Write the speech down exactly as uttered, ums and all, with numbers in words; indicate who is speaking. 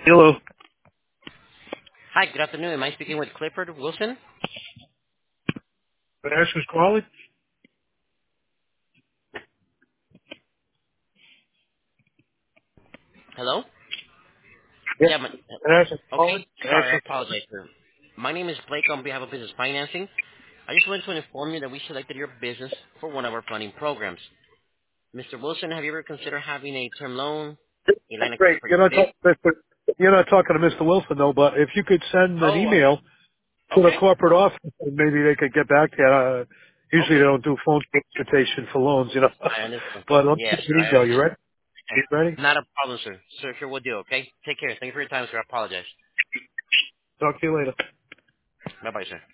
Speaker 1: Hello.
Speaker 2: Hi, good afternoon. Am I speaking with Clifford Wilson?
Speaker 1: Can I ask who's calling?
Speaker 2: Hello?
Speaker 1: Yeah.
Speaker 2: Yeah, my,
Speaker 1: Can I ask who's
Speaker 2: okay.
Speaker 1: calling? Can I ask
Speaker 2: Sorry, I
Speaker 1: who's
Speaker 2: apologize, sir. My name is Blake on behalf of Business Financing. I just wanted to inform you that we selected your business for one of our funding programs. Mister Wilson, have you ever considered having a term loan, a
Speaker 1: That's
Speaker 2: line of credit
Speaker 1: great.
Speaker 2: for
Speaker 1: You're
Speaker 2: your
Speaker 1: not
Speaker 2: business?
Speaker 1: talking to Mister You're not talking to Mister Wilson though, but if you could send an
Speaker 2: Oh,
Speaker 1: email
Speaker 2: uh,
Speaker 1: to the
Speaker 2: okay.
Speaker 1: corporate office, and maybe they could get back to you. Uh, usually they
Speaker 2: Okay.
Speaker 1: don't do phone consultation for loans, you know.
Speaker 2: I understand.
Speaker 1: but let me
Speaker 2: Yes,
Speaker 1: get your
Speaker 2: I
Speaker 1: email. You
Speaker 2: understand.
Speaker 1: ready? You ready?
Speaker 2: Not a problem, sir. Sir, sure, we'll do, okay? Take care. Thank you for your time, sir. I apologize.
Speaker 1: Talk to you later.
Speaker 2: Bye-bye, sir.